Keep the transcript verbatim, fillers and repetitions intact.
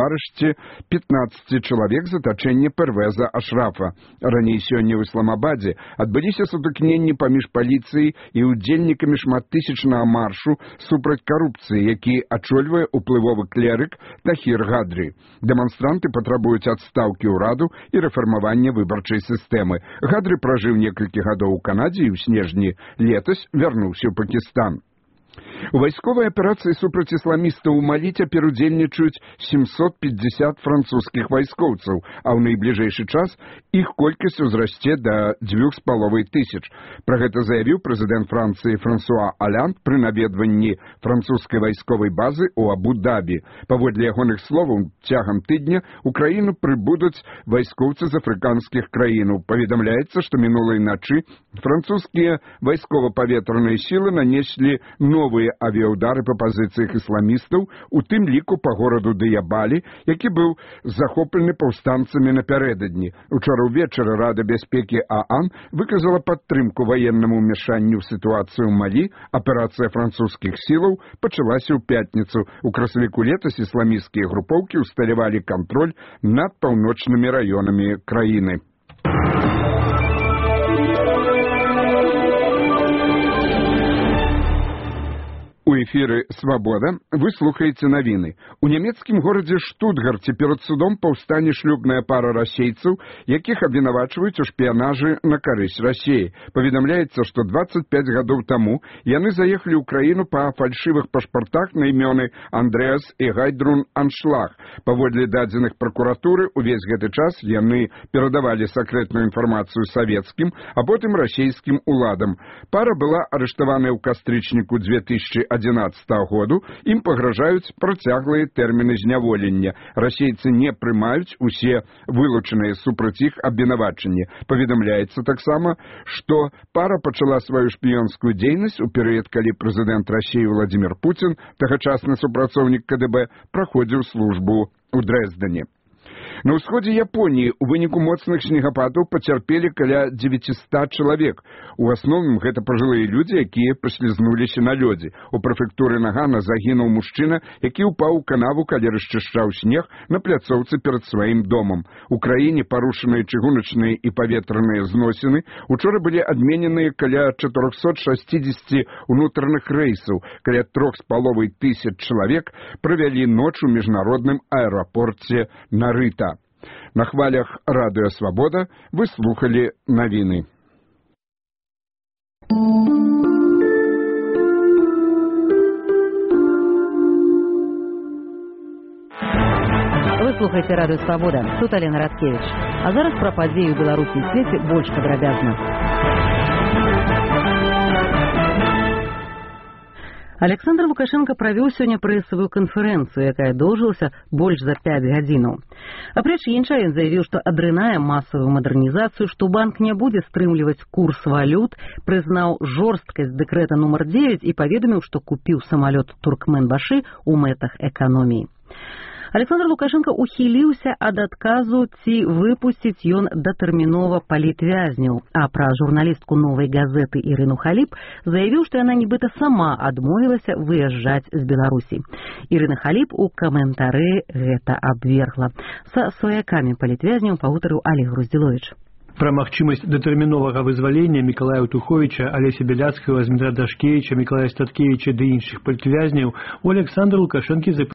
арышце пятнаццаці чалавек затачэння Первеза Ашрафа. Раней сёння ў Ісламабадзе адбыліся сутыкненні паміж паліцыяй і ўдзельнікамі шматтысячнага маршу супраць карупцыі, які ачольвае уплывовы клерык Тахір Гадрі. Дэманстранты патрабуюць адстаўкі ўраду і рэфармавання выбарчай сістэмы. Гадры пражыў некалькі гадоў у Канадзе і ў снежні летась вярнуўся ў Пакістан. У вайсковай аперацыі супраць ісламістаў у Малі цяпер удзельнічаюць сямьсот пятьдесят французскіх вайскоўцаў, а ў найбліжэйшы час іх колькасць узрасце да дзвюх з паловай тысяч. Пра гэта заявіў прэзідэнт Францыі Франсуа Олянд пры наведванні французскай вайсковай базы ў Абу-Дабі. Паводле ягоных словаў, цягам тыдня ў краіну прыбудуць вайскоўцы з афрыканскіх краінаў. Паведамляецца, што мінулай начы французскія вайскова-паветраныя сілы нанеслі новыя авіяудары па пазіцыях ісламістаў, у тым ліку па гораду Дыябалі, які быў захоплены паўстанцамі напярэдадні. Учора ўвечары Рада бяспекі ААН выказала падтрымку ваеннаму ўмяшанню ў сітуацыю ў Малі. Аперацыя французскіх сілаў пачалася ў пятніцу. У красавіку летась ісламісцкія групоўкі ўсталявалі кантроль над паўночнымі раёнамі краіны. У эфіры «Свабода» вы слухаеце навіны. У нямецкім горадзе Штутгарце перад судом паўстане шлюбная пара расейцаў, якіх абвінавачваюць у шпіянажы на карысць Расіі. Паведамляецца, што дваццаць пяць гадоў таму яны заехалі ў краіну па фальшывых пашпартах на імёны Андрэас і Гайдрун Аншлаг. Паводле дадзеных пракуратуры, увесь гэты час яны перадавалі сакрэтную інфармацыю савецкім, а потым расійскім уладам. Пара была арыштаваная ў кастрычніку две тысячи адзінаццатага году, ім пагражаюць працяглыя тэрміны зняволення. Расейцы не прымаюць усе вылучаныя супраць іх абвінавачанні. Паведамляецца таксама, што пара пачала сваю шпіёнскую дзейнасць у перыяд, калі прэзідэнт Расіі Владзімір Пуцін, тагачасны супрацоўнік КДБ, праходзіў службу ў Дрэздане. На ўсходзе Японіі ў выніку моцных снегападаў пацярпелі каля дзевяцісот чалавек. У асноўным гэта пажылыя людзі, якія паслізнуліся на лёдзе. У прэфектуры Нагана загінуў мужчына, які ўпаў у канаву, калі расчышчаў снег на пляцоўцы перад сваім домам. У краіне парушаныя чыгуначныя і паветраныя зносіны. Учора былі адмененыя каля чатырохсот шасцідзесяці ўнутраных рэйсаў. Каля трох з паловай тысяч чалавек правялі ноч у міжнародным аэрапорце Нарыта. На хвалях Радыё Свабода вы слухали навіны. Вы слухаеце Радыё Свабода. Тут Алена Радкевич. А зараз пра падзеі ў Беларусі і свеце больш падрабязна. Александр Лукашенко правёў сёння прэсавую канферэнцыю, якая доўжылася больш за пяць гадзінаў. Апроч іншага, ён заявіў, што адрынае масавую мадэрнізацыю, што банк не будзе стрымліваць курс валют, прызнаў жорсткасць дэкрэта нумар дзевяць і паведаміў, што купіў самалёт Туркменбашы ў мэтах эканоміі. Александр Лукашенко ухіліўся ад адказу, ці выпусціць ён датэрмінова палітвязняў, а пра журналістку «Новай газеты» Ірыну Халіп заявіў, што яна нібыта сама адмовілася выязджаць з Беларусі. Ірына Халіп у каментары гэта абвергла. Са сваякамі палітвязняў пагутарыў Олег Груздзіловіч. Пра магчымасць датэрміновага вызвалення Мікалая Туховіча, Алеся Бяляцкага, Змітра Дашкевіча, Мікалая Статкевіча ды іншых палітвязняў у Александра Лукашэнкі